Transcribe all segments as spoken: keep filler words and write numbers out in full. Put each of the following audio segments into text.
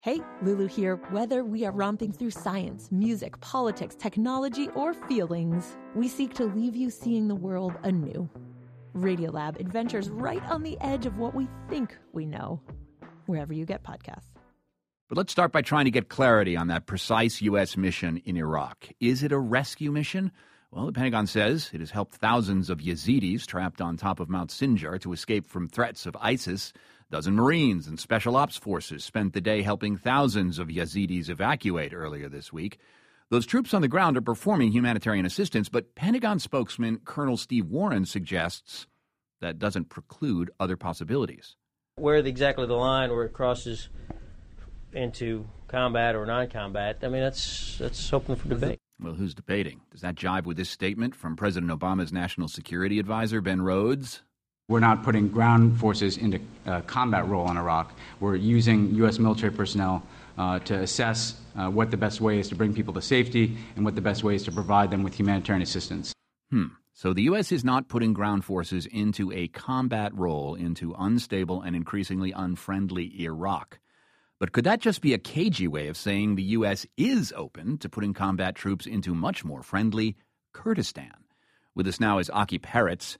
Hey, Lulu here. Whether we are romping through science, music, politics, technology, or feelings, we seek to leave you seeing the world anew. Radiolab adventures right on the edge of what we think we know, wherever you get podcasts. But let's start by trying to get clarity on that precise U S mission in Iraq. Is it a rescue mission? Well, the Pentagon says it has helped thousands of Yazidis trapped on top of Mount Sinjar to escape from threats of ISIS. A dozen Marines and Special Ops forces spent the day helping thousands of Yazidis evacuate earlier this week. Those troops on the ground are performing humanitarian assistance, but Pentagon spokesman Colonel Steve Warren suggests that doesn't preclude other possibilities. Where the, exactly the line where it crosses into combat or non-combat, I mean, that's that's open for debate. Well, who's debating? Does that jive with this statement from President Obama's National Security Advisor, Ben Rhodes? We're not putting ground forces into a combat role in Iraq. We're using U S military personnel uh, to assess uh, what the best way is to bring people to safety and what the best way is to provide them with humanitarian assistance. Hmm. So the U S is not putting ground forces into a combat role into unstable and increasingly unfriendly Iraq. But could that just be a cagey way of saying the U S is open to putting combat troops into much more friendly Kurdistan? With us now is Aki Peretz,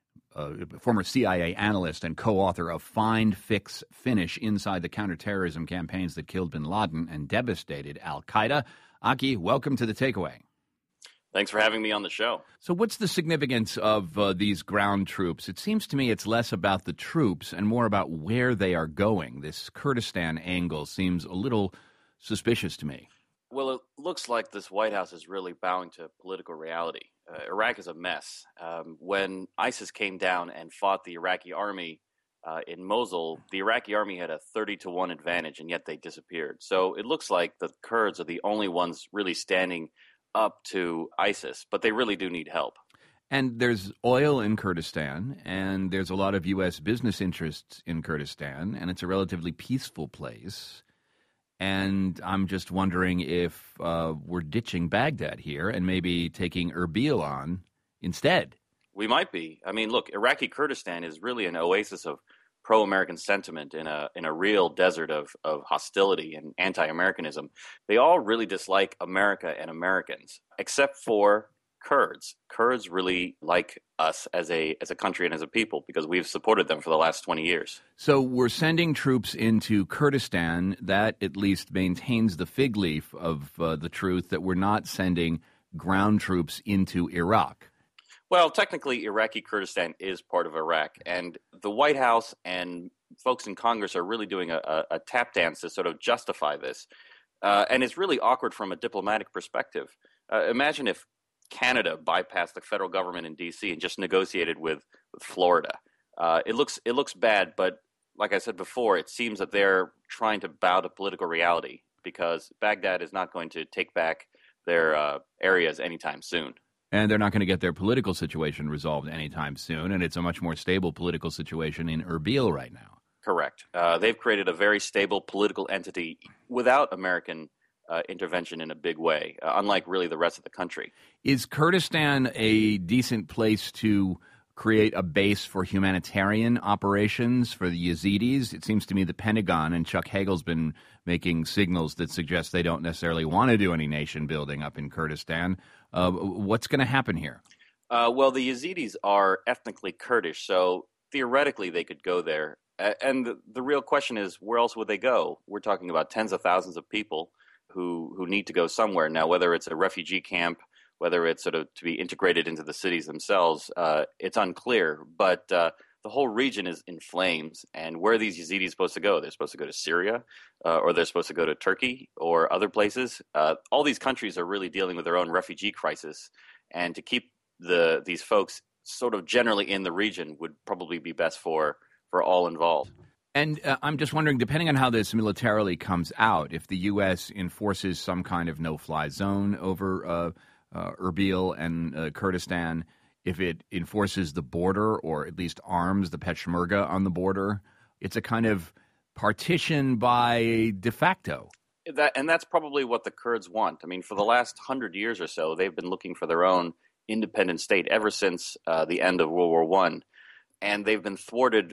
a former C I A analyst and co-author of Find, Fix, Finish Inside the Counterterrorism Campaigns That Killed bin Laden and Devastated al-Qaeda. Aki, welcome to The Takeaway. Thanks for having me on the show. So what's the significance of uh, these ground troops? It seems to me it's less about the troops and more about where they are going. This Kurdistan angle seems a little suspicious to me. Well, it looks like this White House is really bowing to political reality. Uh, Iraq is a mess. Um, when ISIS came down and fought the Iraqi army uh, in Mosul, the Iraqi army had a thirty to one advantage, and yet they disappeared. So it looks like the Kurds are the only ones really standing up to ISIS, but they really do need help. And there's oil in Kurdistan, and there's a lot of U S business interests in Kurdistan, and it's a relatively peaceful place. And I'm just wondering if uh, we're ditching Baghdad here and maybe taking Erbil on instead. We might be. I mean, look, Iraqi Kurdistan is really an oasis of pro-American sentiment in a in a real desert of, of hostility and anti-Americanism. They all really dislike America and Americans, except for Kurds. Kurds really like us as a as a country and as a people because we've supported them for the last twenty years. So we're sending troops into Kurdistan. That at least maintains the fig leaf of uh, the truth that we're not sending ground troops into Iraq. Well, technically, Iraqi Kurdistan is part of Iraq, and the White House and folks in Congress are really doing a, a, a tap dance to sort of justify this. Uh, and it's really awkward from a diplomatic perspective. Uh, imagine if Canada bypassed the federal government in D C and just negotiated with, with Florida. Uh, it looks it looks bad, but like I said before, it seems that they're trying to bow to political reality because Baghdad is not going to take back their uh, areas anytime soon. And they're not going to get their political situation resolved anytime soon, and it's a much more stable political situation in Erbil right now. Correct. Uh, they've created a very stable political entity without American uh, intervention in a big way, uh, unlike really the rest of the country. Is Kurdistan a decent place to create a base for humanitarian operations for the Yazidis? It seems to me the Pentagon and Chuck Hagel's been making signals that suggest they don't necessarily want to do any nation building up in Kurdistan. Uh, what's going to happen here? Uh, well, the Yazidis are ethnically Kurdish, so theoretically they could go there. And the, the real question is, where else would they go? We're talking about tens of thousands of people who, who need to go somewhere. Now, whether it's a refugee camp, whether it's sort of to be integrated into the cities themselves, uh, it's unclear. But uh, the whole region is in flames. And where are these Yazidis supposed to go? They're supposed to go to Syria, uh, or they're supposed to go to Turkey or other places. Uh, all these countries are really dealing with their own refugee crisis. And to keep the these folks sort of generally in the region would probably be best for, for all involved. And uh, I'm just wondering, depending on how this militarily comes out, if the U S enforces some kind of no-fly zone over uh, uh, Erbil and uh, Kurdistan, if it enforces the border or at least arms the Peshmerga on the border, it's a kind of partition by de facto. That, and that's probably what the Kurds want. I mean, for the last hundred years or so, they've been looking for their own independent state ever since uh, the end of World War One. And they've been thwarted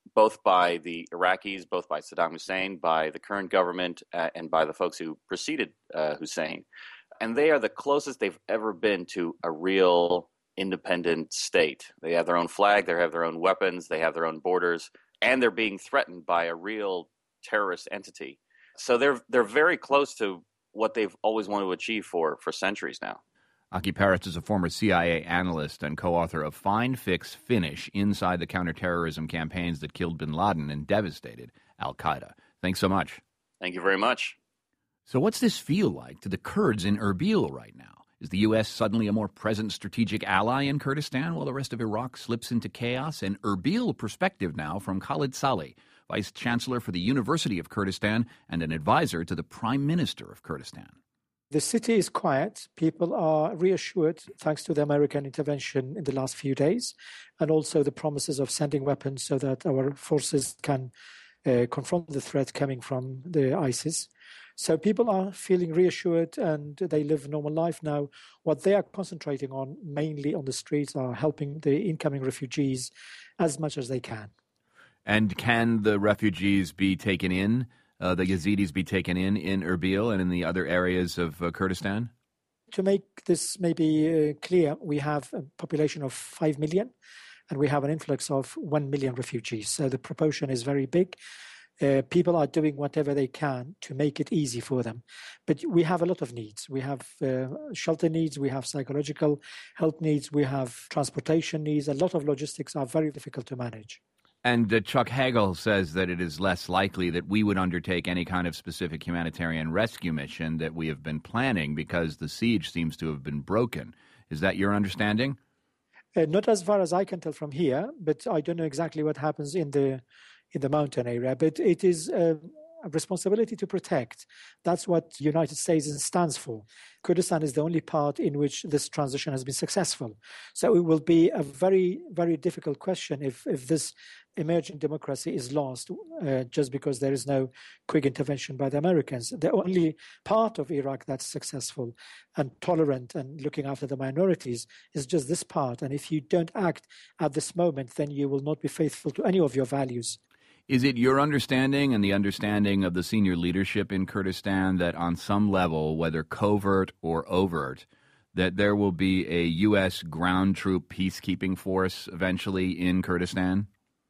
both by the Iraqis, both by Saddam Hussein, by the current government, uh, and by the folks who preceded uh, Hussein. And they are the closest they've ever been to a real independent state. They have their own flag, they have their own weapons, they have their own borders, and they're being threatened by a real terrorist entity. So they're they're very close to what they've always wanted to achieve for, for centuries now. Aki Paris is a former C I A analyst and co-author of Find, Fix, Finish Inside the Counterterrorism Campaigns That Killed bin Laden and Devastated al-Qaeda. Thanks so much. Thank you very much. So what's this feel like to the Kurds in Erbil right now? Is the U S suddenly a more present strategic ally in Kurdistan while the rest of Iraq slips into chaos? An Erbil perspective now from Khalid Saleh, Vice Chancellor for the University of Kurdistan and an advisor to the Prime Minister of Kurdistan. The city is quiet. People are reassured thanks to the American intervention in the last few days and also the promises of sending weapons so that our forces can uh, confront the threat coming from the ISIS. So people are feeling reassured and they live a normal life now. What they are concentrating on mainly on the streets are helping the incoming refugees as much as they can. And can the refugees be taken in? Uh, the Yazidis be taken in in Erbil and in the other areas of uh, Kurdistan? To make this maybe uh, clear, we have a population of five million and we have an influx of one million refugees. So the proportion is very big. Uh, people are doing whatever they can to make it easy for them. But we have a lot of needs. We have uh, shelter needs, we have psychological help needs, we have transportation needs. A lot of logistics are very difficult to manage. And uh, Chuck Hagel says that it is less likely that we would undertake any kind of specific humanitarian rescue mission that we have been planning because the siege seems to have been broken. Is that your understanding? Uh, not as far as I can tell from here, but I don't know exactly what happens in the in the mountain area. But it is uh, a responsibility to protect. That's what the United States stands for. Kurdistan is the only part in which this transition has been successful. So it will be a very, very difficult question if, if this emerging democracy is lost uh, just because there is no quick intervention by the Americans. The only part of Iraq that's successful and tolerant and looking after the minorities is just this part. And if you don't act at this moment, then you will not be faithful to any of your values. Is it your understanding and the understanding of the senior leadership in Kurdistan that on some level, whether covert or overt, that there will be a U S ground troop peacekeeping force eventually in Kurdistan?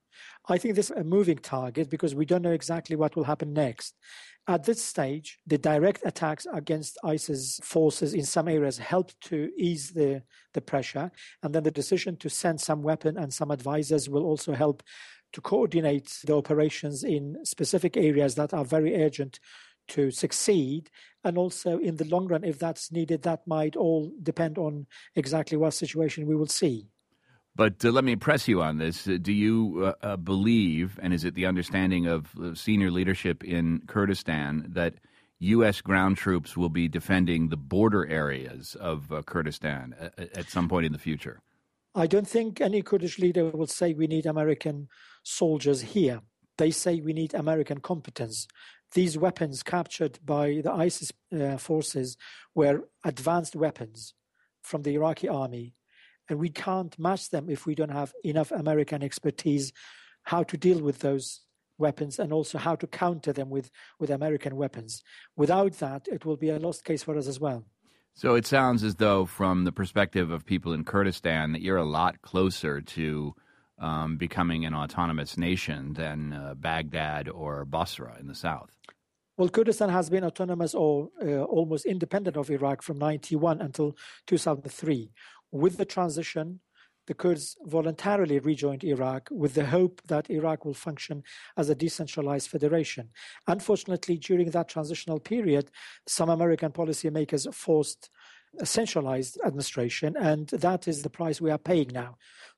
I think this is a moving target because we don't know exactly what will happen next. At this stage, the direct attacks against ISIS forces in some areas helped to ease the, the pressure. And then the decision to send some weapon and some advisors will also help to coordinate the operations in specific areas that are very urgent to succeed. And also in the long run, if that's needed, that might all depend on exactly what situation we will see. But uh, let me press you on this. Uh, do you uh, uh, believe, and is it the understanding of uh, senior leadership in Kurdistan, that U S ground troops will be defending the border areas of uh, Kurdistan at, at some point in the future? I don't think any Kurdish leader will say we need American soldiers here. They say we need American competence. These weapons captured by the ISIS uh, forces were advanced weapons from the Iraqi army. And we can't match them if we don't have enough American expertise how to deal with those weapons and also how to counter them with, with American weapons. Without that, it will be a lost case for us as well. So it sounds as though from the perspective of people in Kurdistan that you're a lot closer to um, becoming an autonomous nation than uh, Baghdad or Basra in the south. Well, Kurdistan has been autonomous or uh, almost independent of Iraq from ninety-one until two thousand three. With the transition, the Kurds voluntarily rejoined Iraq with the hope that Iraq will function as a decentralized federation. Unfortunately, during that transitional period, some American policymakers forced a centralized administration, and that is the price we are paying now.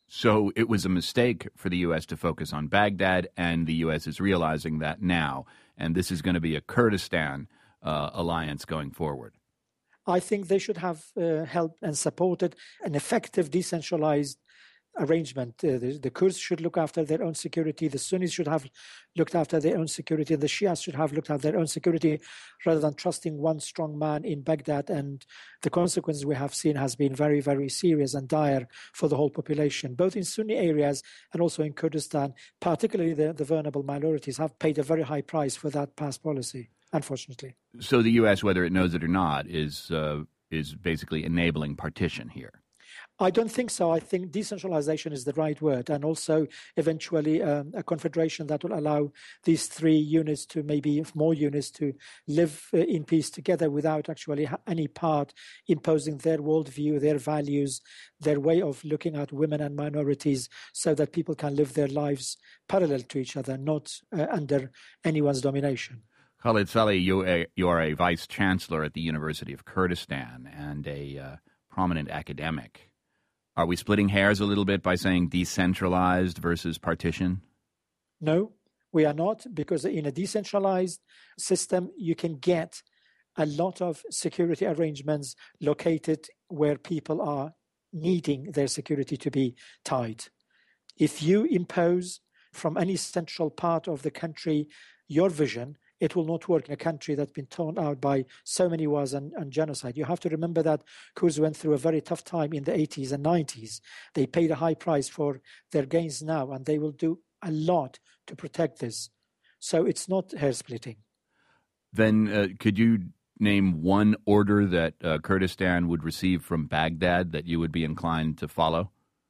So it was a mistake for the U S to focus on Baghdad, and the U S is realizing that now, and this is going to be a Kurdistan uh, alliance going forward. I think they should have uh, helped and supported an effective decentralized arrangement. Uh, the, the Kurds should look after their own security. The Sunnis should have looked after their own security. The Shias should have looked after their own security rather than trusting one strong man in Baghdad. And the consequences we have seen has been very, very serious and dire for the whole population, both in Sunni areas and also in Kurdistan. Particularly the, the vulnerable minorities have paid a very high price for that past policy, unfortunately. So the U S, whether it knows it or not, is uh, is basically enabling partition here. I don't think so. I think decentralization is the right word, and also eventually um, a confederation that will allow these three units to maybe more units to live uh, in peace together without actually ha- any part imposing their worldview, their values, their way of looking at women and minorities, so that people can live their lives parallel to each other, not uh, under anyone's domination. Khalid Saleh, you, uh, you are a vice chancellor at the University of Kurdistan and a uh, prominent academic. Are we splitting hairs a little bit by saying decentralized versus partition? No, we are not, because in a decentralized system, you can get a lot of security arrangements located where people are needing their security to be tight. If you impose from any central part of the country your vision, it will not work in a country that's been torn out by so many wars and, and genocide. You have to remember that Kurds went through a very tough time in the eighties and nineties. They paid a high price for their gains now, and they will do a lot to protect this. So it's not hair-splitting. Then uh, could you name one order that uh, Kurdistan would receive from Baghdad that you would be inclined to follow?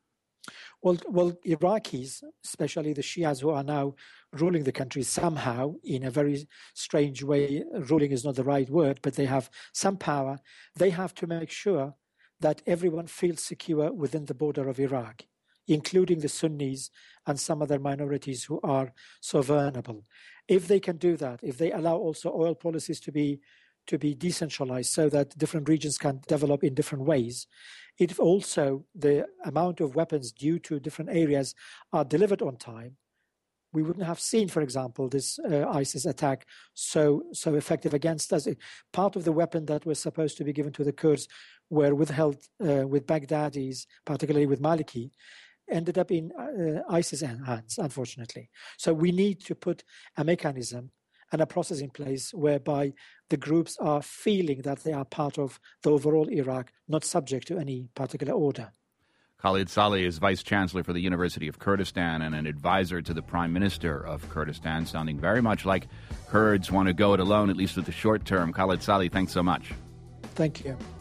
Well, well, Iraqis, especially the Shias who are now ruling the country somehow in a very strange way, ruling is not the right word, but they have some power. They have to make sure that everyone feels secure within the border of Iraq, including the Sunnis and some other minorities who are so vulnerable. If they can do that, if they allow also oil policies to be to be decentralized so that different regions can develop in different ways, if also the amount of weapons due to different areas are delivered on time, we wouldn't have seen, for example, this uh, ISIS attack so so effective against us. Part of the weapon that was supposed to be given to the Kurds were withheld uh, with Baghdadis, particularly with Maliki, ended up in uh, ISIS hands, unfortunately. So we need to put a mechanism and a process in place whereby the groups are feeling that they are part of the overall Iraq, not subject to any particular order. Khalid Saleh is Vice Chancellor for the University of Kurdistan and an advisor to the Prime Minister of Kurdistan, sounding very much like Kurds want to go it alone, at least for the short term. Khalid Saleh, thanks so much. Thank you.